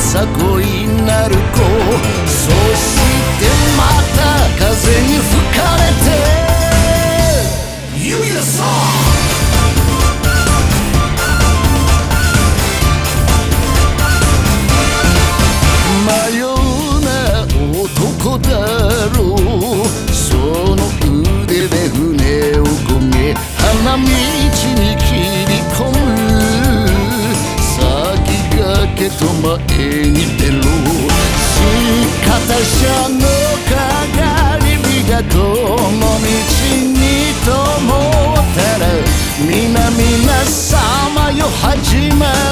さこいなる子、そしてまた風に吹かれて指ださ迷うな男だろう、その腕で船をこげ花道に切り込む、先駆けと前に出ろ、仕方者のかがり火がこの道に灯ったら、皆々様よ始ま